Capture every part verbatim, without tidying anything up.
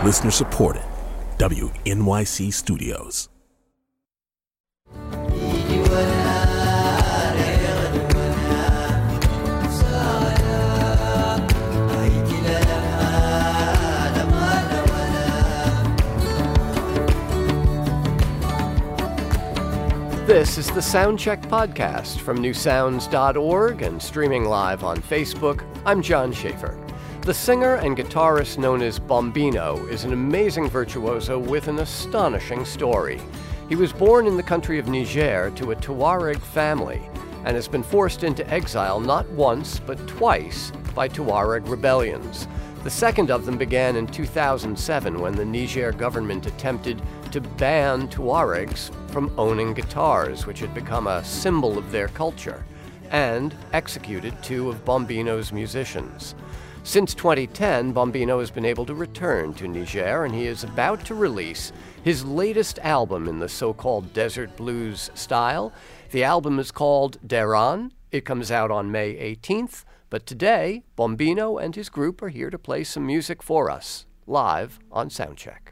Listener supported. W N Y C Studios. This is the Soundcheck Podcast from new sounds dot org and streaming live on Facebook. I'm John Schaefer. The singer and guitarist known as Bombino is an amazing virtuoso with an astonishing story. He was born in the country of Niger to a Tuareg family and has been forced into exile not once but twice by Tuareg rebellions. The second of them began in two thousand seven when the Niger government attempted to ban Tuaregs from owning guitars, which had become a symbol of their culture, and executed two of Bombino's musicians. Since twenty ten, Bombino has been able to return to Niger, and he is about to release his latest album in the so-called desert blues style. The album is called Deran. It comes out on May eighteenth, but today, Bombino and his group are here to play some music for us, live on Soundcheck.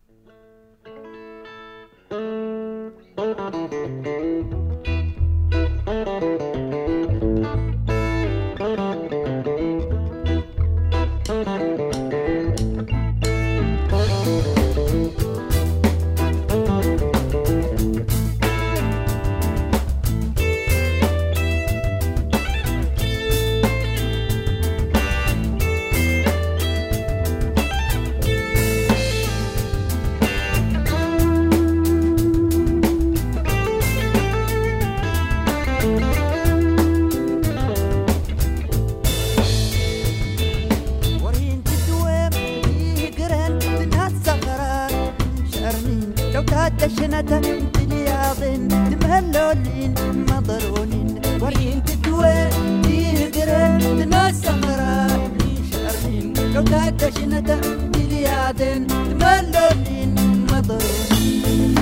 دشنة تلياضين تمهلولين مضرونين ورين تدوي تيهدرين الناس سخران شارين لو دشنة تلياضين تمهلولين مضرونين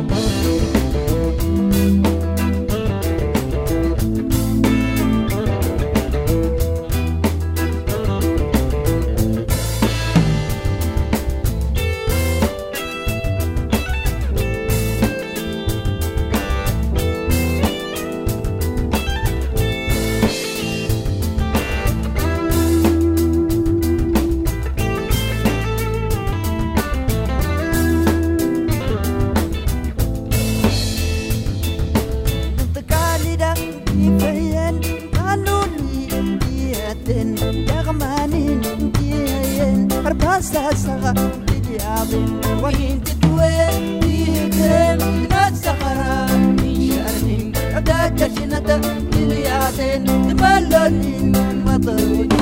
ساسغة تلياضين وين تدوي تيهدين ناس سخران شارين عداد جشنة تلياضين تملولين مضرودين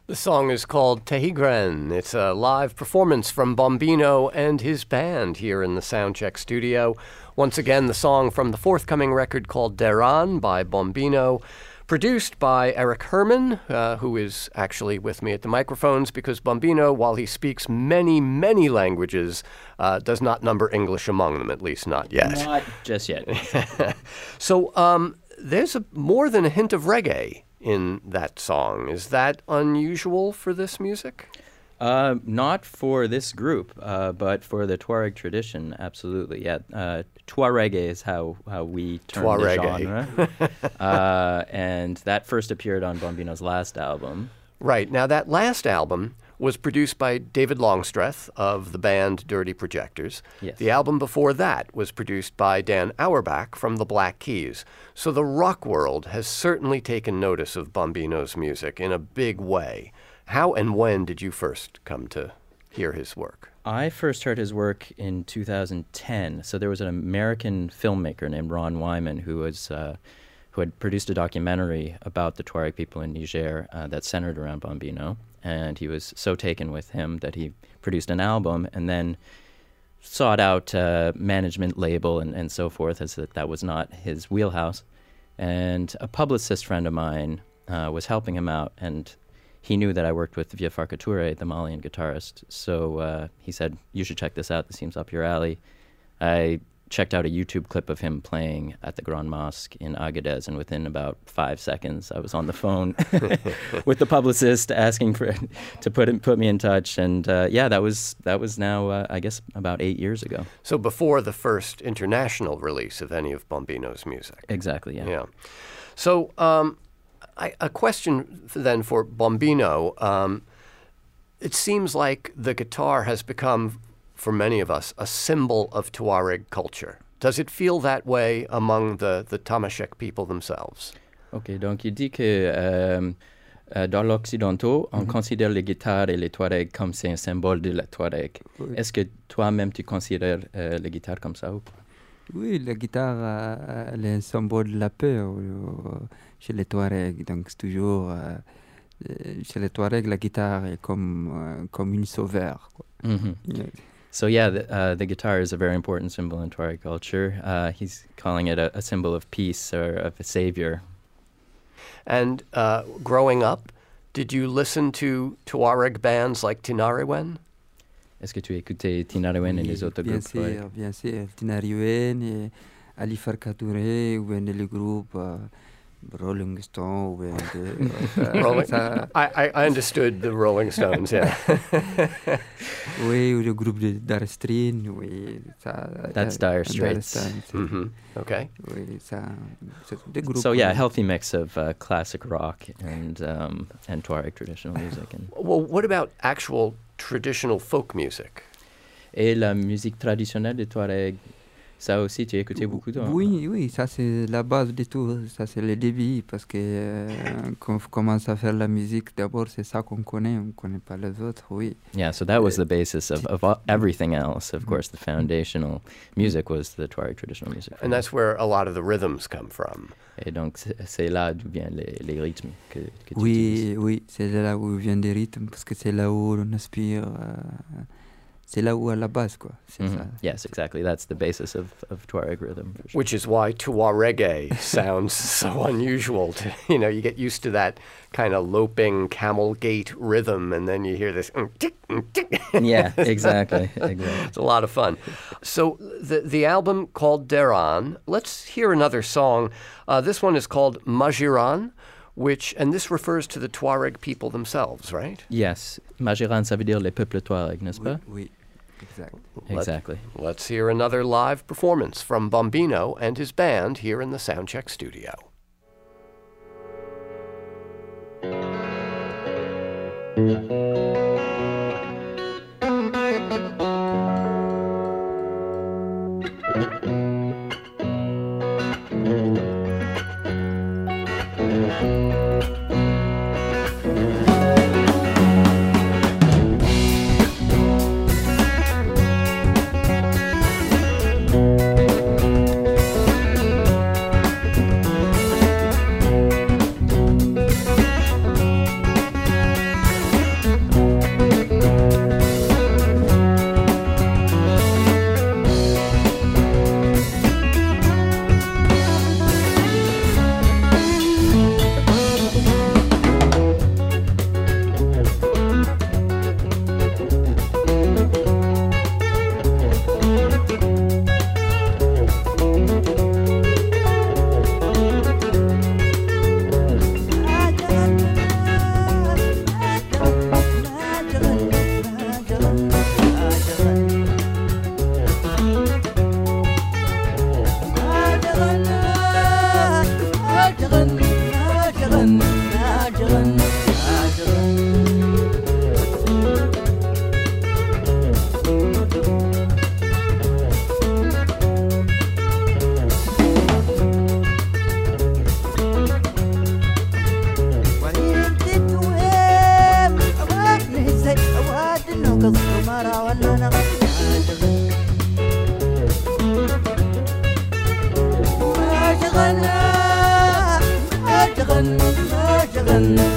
The song is called Tehigren. It's a live performance from Bombino and his band here in the Soundcheck studio. Once again, the song from the forthcoming record called Deran by Bombino, produced by Eric Herman, uh, who is actually with me at the microphones because Bombino, while he speaks many, many languages, uh, does not number English among them, at least not yet. Not just yet. So um, there's a, more than a hint of reggae in that song. Is that unusual for this music? Uh, not for this group, uh, but for the Tuareg tradition, absolutely. Yeah, uh, Tuareg is how, how we term Tuareg. the genre. uh, and that first appeared on Bombino's last album. Right. Now, that last album was produced by David Longstreth of the band Dirty Projectors. Yes. The album before that was produced by Dan Auerbach from the Black Keys. So the rock world has certainly taken notice of Bombino's music in a big way. How and when did you first come to hear his work? I first heard his work in two thousand ten. So there was an American filmmaker named Ron Wyman who was uh, who had produced a documentary about the Tuareg people in Niger uh, that centered around Bombino. And he was so taken with him that he produced an album and then sought out a management label and, and so forth, as that that was not his wheelhouse. And a publicist friend of mine uh, was helping him out, and he knew that I worked with Vieux Farka Touré, the Malian guitarist. So uh, he said, you should check this out. This seems up your alley. I checked out a YouTube clip of him playing at the Grand Mosque in Agadez, and within about five seconds, I was on the phone with the publicist asking for to put him, put me in touch. And uh, yeah, that was that was now uh, I guess about eight years ago. So before the first international release of any of Bombino's music. Exactly. Yeah. Yeah. So um, I, a question then for Bombino. Um, it seems like the guitar has become, for many of us, a symbol of Tuareg culture. Does it feel that way among the, the Tamashek people themselves? Ok, donc il dit que euh, euh, dans l'Occidentaux, on mm-hmm. considère les guitares et les Tuaregs comme c'est un symbole de la Tuareg. Oui. Est-ce que toi-même tu considères euh, les guitares comme ça ou pas? Oui, la guitare, euh, elle est un symbole de la peur euh, chez les Tuaregs. Donc c'est toujours, euh, chez les Tuaregs, la guitare est comme, euh, comme une sauveur. Quoi. Mm-hmm. Yeah. So yeah, the, uh, the guitar is a very important symbol in Tuareg culture. Uh, he's calling it a, a symbol of peace or of a savior. And uh, growing up, did you listen to Tuareg bands like Tinariwen? Est-ce que tu écoutais Tinariwen et les autres bien groupes sûr, Tuareg? Bien sûr, Tinariwen et Ali Farka Touré ou bien les groupes uh, Rolling Stones. Ou bien Rolling, I, I understood the Rolling Stones, yeah. Oui, ou le groupe de Dire Straits, oui. Ça, That's Dire Straits. Mm-hmm. Okay. Oui, ça, des groupes. So yeah, a healthy mix of uh, classic rock and um, and Tuareg traditional music. And well, what about actual traditional folk music? Et la musique traditionnelle de Tuareg, ça aussi, tu as écouté beaucoup de... Oui, oui, ça c'est la base de tout, ça c'est le début, parce que euh, quand on commence à faire la musique, d'abord c'est ça qu'on connaît, on ne connaît pas les autres, oui. Yeah, so that was the basis of, of everything else. Of course, the foundational music was the Tuareg traditional music. And that's where a lot of the rhythms come from. Et donc, c'est là d'où viennent les, les rythmes que, que tu Oui, utilises. oui, c'est là où viennent les rythmes, parce que c'est là où on inspire... Euh, c'est là où à la base, quoi. C'est Mm-hmm. ça. Yes, exactly. That's the basis of, of Tuareg rhythm. For sure. Which is why Tuareg sounds so unusual. To, you know, you get used to that kind of loping camel gait rhythm, and then you hear this. Yeah, exactly. exactly. It's a lot of fun. So the the album called Deran. Let's hear another song. Uh, this one is called Majiran, which, and this refers to the Tuareg people themselves, right? Yes. Majiran, ça veut dire les peuples Tuareg, n'est-ce pas? Oui, oui, exact. Exactly. Let, let's hear another live performance from Bombino and his band here in the Soundcheck studio.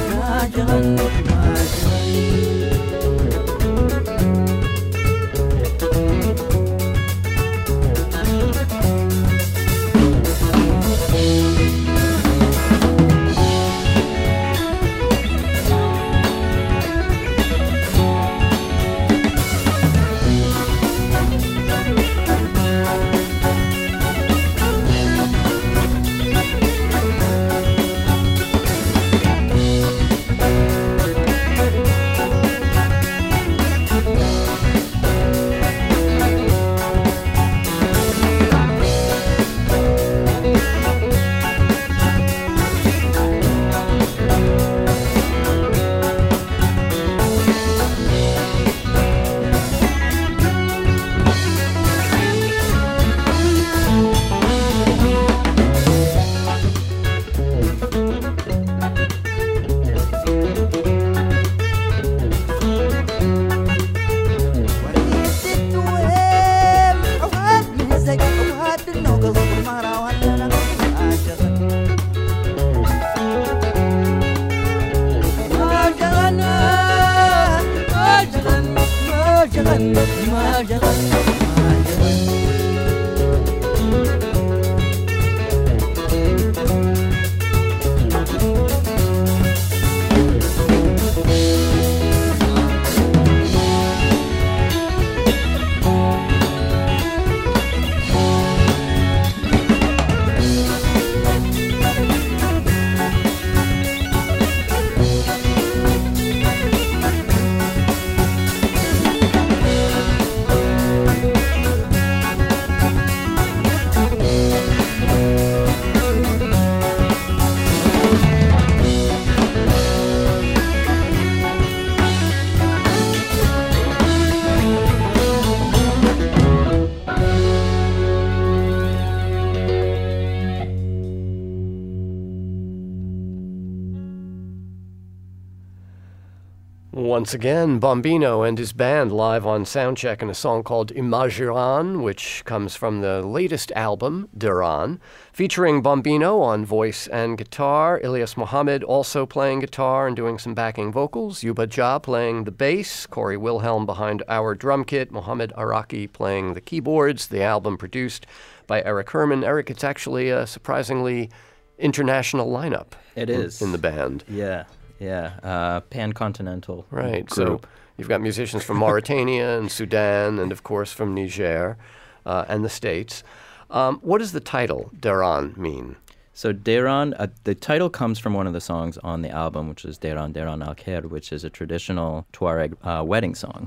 Once again, Bombino and his band live on Soundcheck in a song called Imagiran, which comes from the latest album, Deran, featuring Bombino on voice and guitar, Ilyas Mohammed also playing guitar and doing some backing vocals, Yuba Jah playing the bass, Corey Wilhelm behind our drum kit, Mohammed Araki playing the keyboards, the album produced by Eric Herman. Eric, it's actually a surprisingly international lineup. It is. In the band. Yeah. Yeah, uh, pan-continental Right, group. so you've got musicians from Mauritania and Sudan and, of course, from Niger uh, and the States. Um, what does the title, Deran, mean? So Deran, uh, the title comes from one of the songs on the album, which is Deran Deran Al-Kher, which is a traditional Tuareg uh, wedding song.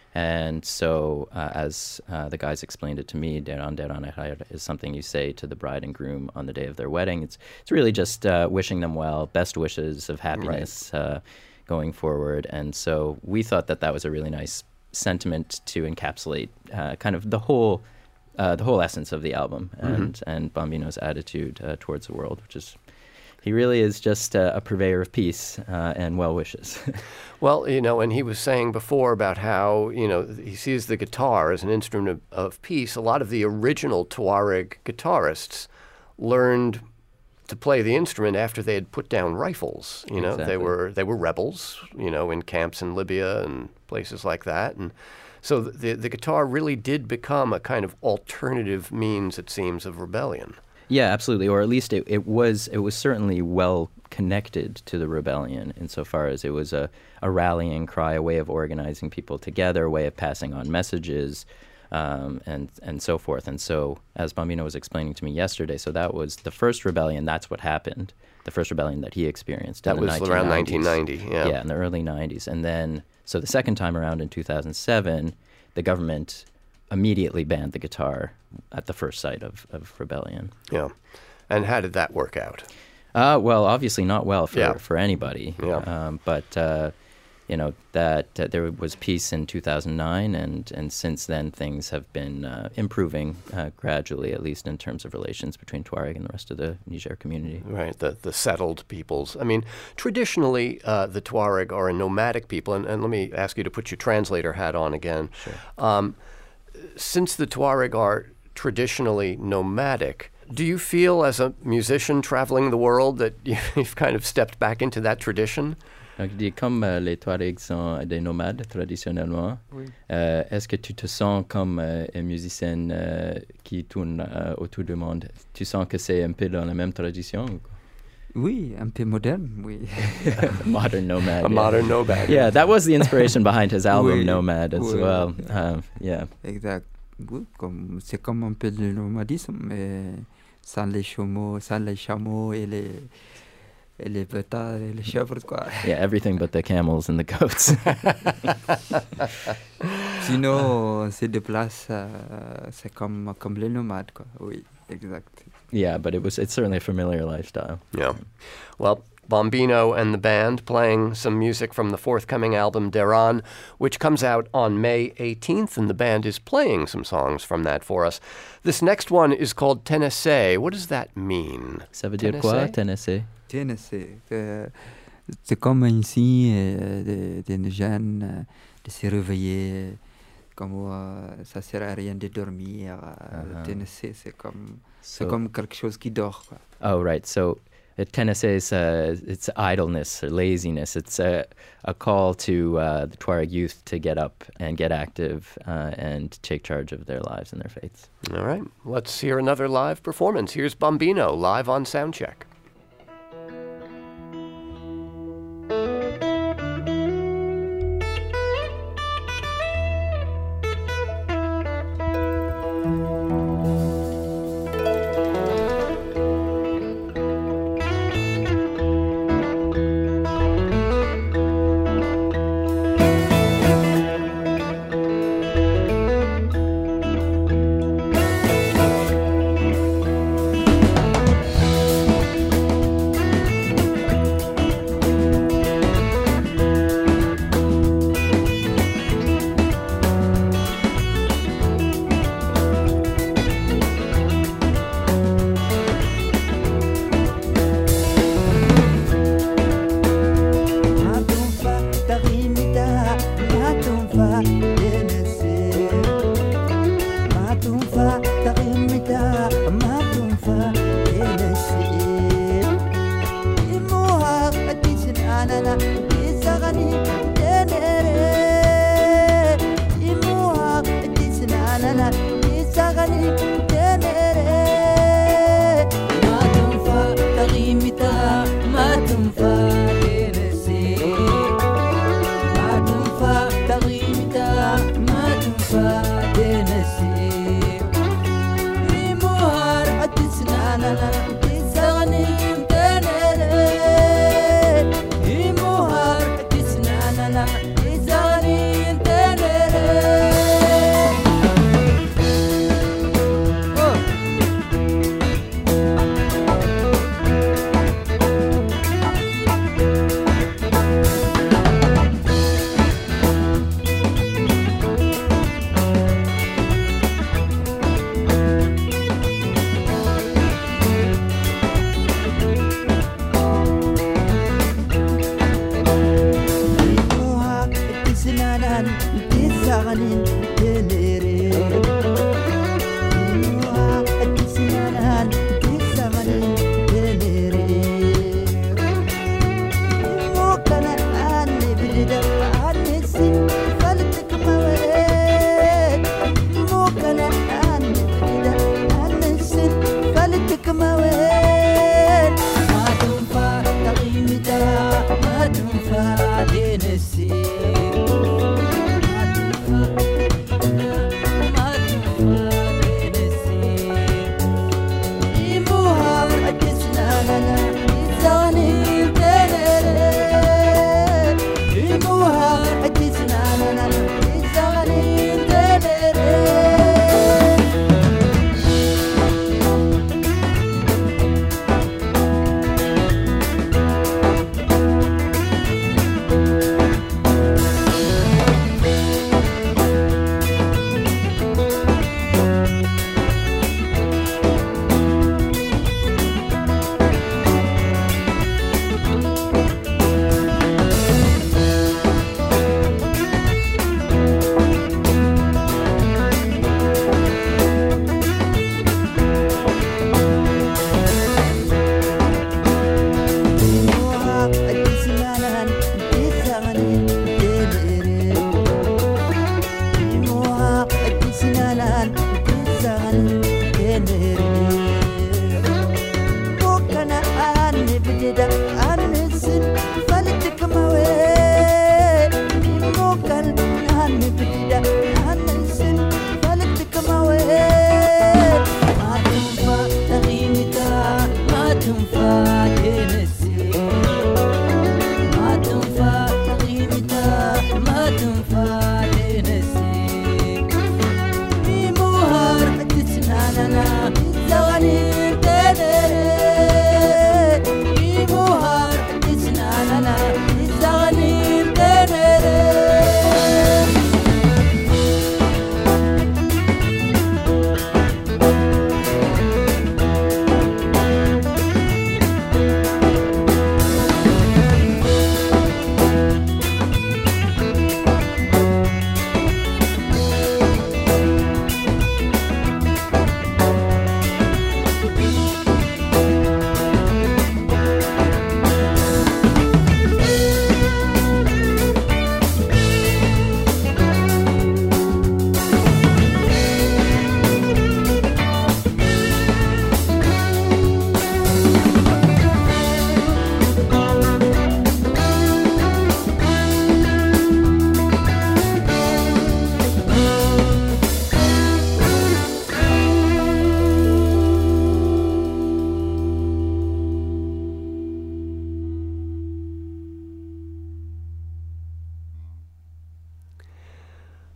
And so, uh, as uh, the guys explained it to me, Deran Deran Al-Kher is something you say to the bride and groom on the day of their wedding. It's it's really just uh, wishing them well, best wishes of happiness right. uh, going forward. And so we thought that that was a really nice sentiment to encapsulate uh, kind of the whole uh, the whole essence of the album and, mm-hmm. and Bombino's attitude uh, towards the world, which is he really is just a, a purveyor of peace uh, and well wishes. Well, you know, and he was saying before about how, you know, he sees the guitar as an instrument of, of peace. A lot of the original Tuareg guitarists learned to play the instrument after they had put down rifles. You know, exactly. they were they were rebels, you know, in camps in Libya and places like that. And so the the guitar really did become a kind of alternative means, it seems, of rebellion. Yeah, absolutely. Or at least it, it was it was certainly well connected to the rebellion insofar as it was a, a rallying cry, a way of organizing people together, a way of passing on messages, um, and and so forth. And so, as Bombino was explaining to me yesterday, so that was the first rebellion. That's what happened. The first rebellion that he experienced. That in was the around nineteen ninety. Yeah, yeah, in the early nineties. And then, so the second time around in two thousand seven, the government immediately banned the guitar at the first sight of, of rebellion. Yeah. And how did that work out? Uh, well, obviously not well for, yeah. for anybody. Yeah. Um, but, uh, you know, that uh, there was peace in two thousand nine, and, and since then things have been uh, improving uh, gradually, at least in terms of relations between Tuareg and the rest of the Niger community. Right, the, the settled peoples. I mean, traditionally, uh, the Tuareg are a nomadic people, and, and let me ask you to put your translator hat on again. Sure. Um, Since the Tuareg are traditionally nomadic, Do you feel, as a musician traveling the world, that you've kind of stepped back into that tradition? Donc, il dit, comme euh, les Touaregs sont des nomades traditionnellement, Oui. euh, est-ce que tu te sens comme euh, une musicienne euh, qui tourne euh, autour du monde? Tu sens que c'est un peu dans la même tradition? Ou quoi? Oui, un peu moderne, oui. Modern nomad. A yeah. modern nomad. Yeah, that was the inspiration behind his album Oui. Nomad as Oui. well. Um, yeah. Exact. Oui, comme, c'est comme un peu de nomadisme, mais sans les chameaux, sans les chameaux et les, et les bêtas et les chèvres, quoi. Yeah, everything but the camels and the goats. Sinon, on se déplace, euh, c'est comme, comme les nomades, quoi. Oui, exact. Yeah, but it was it's certainly a familiar lifestyle. Yeah. Well, Bombino and the band playing some music from the forthcoming album Deran, which comes out on May eighteenth, and the band is playing some songs from that for us. This next one is called Tennessee. What does that mean? Ça veut dire quoi, Tennessee? Tennessee, c'est, c'est comme un signe euh, de, de jeunes euh, de se réveiller, comme euh, ça sert à rien de dormir. Euh, Uh-huh. Tennessee, c'est comme, So, c'est comme quelque chose qui dort, quoi. oh, right. So uh, Tennessee is uh, it's idleness or laziness. It's a, a call to uh, the Tuareg youth to get up and get active uh, and take charge of their lives and their faiths. All right. Let's hear another live performance. Here's Bombino live on Soundcheck.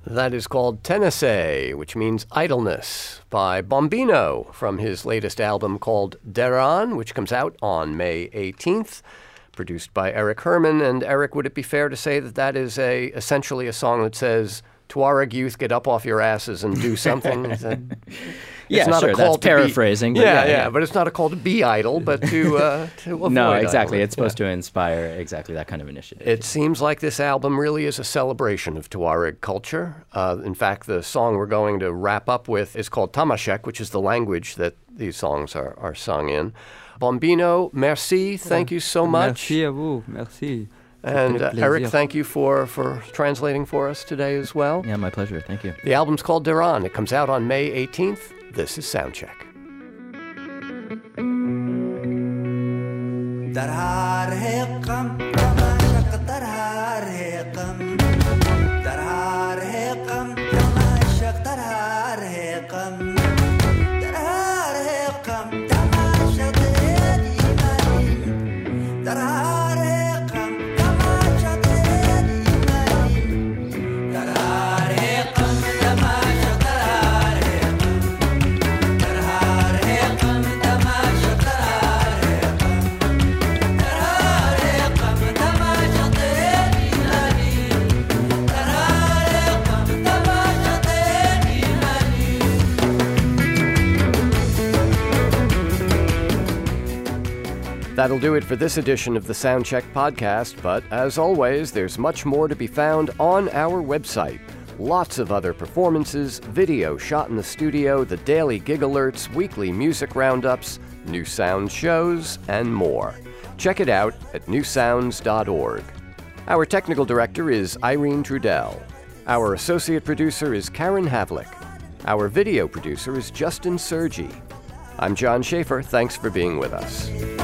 That is called Tenese, which means idleness, by Bombino from his latest album called Deran, which comes out on May eighteenth, produced by Eric Herman. And Eric, would it be fair to say that that is a essentially a song that says, Tuareg youth, get up off your asses and do something? Is that, yeah, it's not sure, a call that's to paraphrasing. Be, but yeah, yeah, yeah, yeah, but it's not a call to be idle, but to, uh, to avoid No, exactly. idleness. It's supposed Yeah. to inspire exactly that kind of initiative. It seems like this album really is a celebration of Tuareg culture. Uh, in fact, the song we're going to wrap up with is called Tamashek, which is the language that these songs are, are sung in. Bombino, merci. Thank you so much. Merci à vous. Merci. And uh, C'était Eric, plaisir. thank you for, for translating for us today as well. Yeah, my pleasure. Thank you. The album's called Deran. It comes out on May eighteenth. This is Soundcheck. درهار هيقم تماشق درهار هيقم درهار هيقم تماشق درهار هيقم درهار هيقم تماشق ديالي مالي درهار هيقم تماشق ديالي مالي درهار هيقم تماشق درهار هيقم درهار هيقم تماشق درهار هيقم That'll do it for this edition of the Soundcheck podcast, but as always, there's much more to be found on our website. Lots of other performances, video shot in the studio, the daily gig alerts, weekly music roundups, new sound shows, and more. Check it out at new sounds dot org. Our technical director is Irene Trudell. Our associate producer is Karen Havlick. Our video producer is Justin Sergi. I'm John Schaefer. Thanks for being with us.